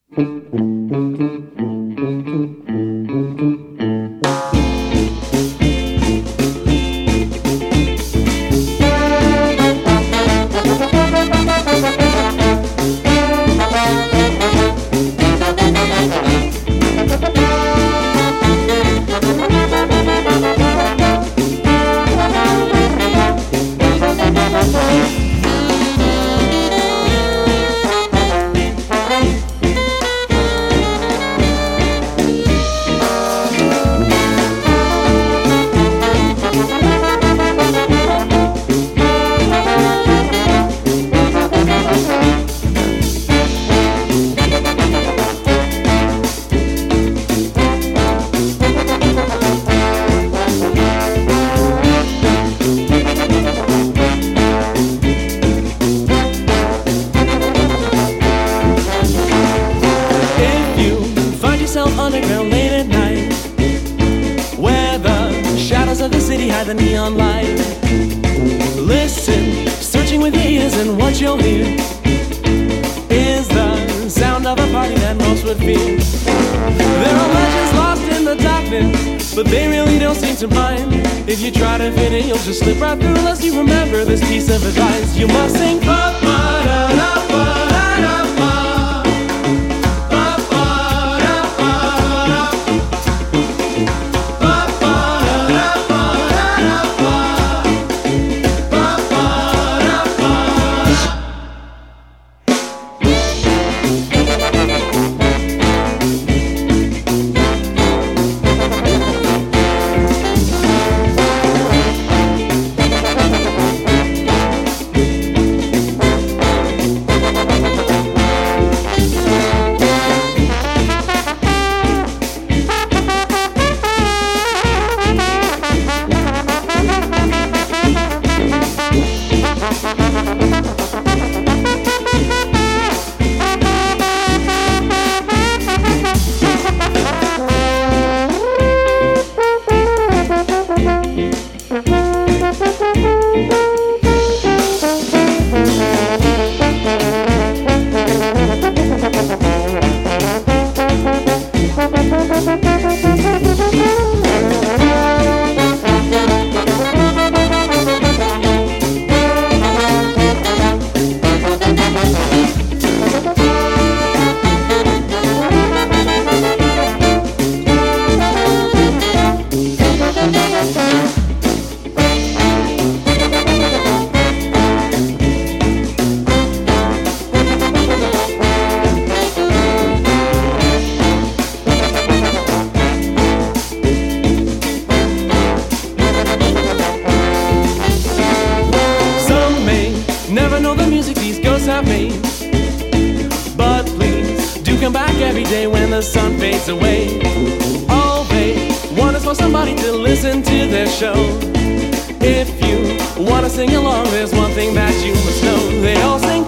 Underground late at night, where the shadows of the city hide the neon light. Listen, searching with your ears, and what you'll hear is the sound of a party that most would fear. There are legends lost in the darkness, but they really don't seem to mind. If you try to fit in, you'll just slip right through unless you remember this piece of advice. You must sing ba-ba-da-da-ba. Never know the music these ghosts have made, but please do come back every day when the sun fades away. All they want is for somebody to listen to their show. If you want to sing along, there's one thing that you must know: they all sing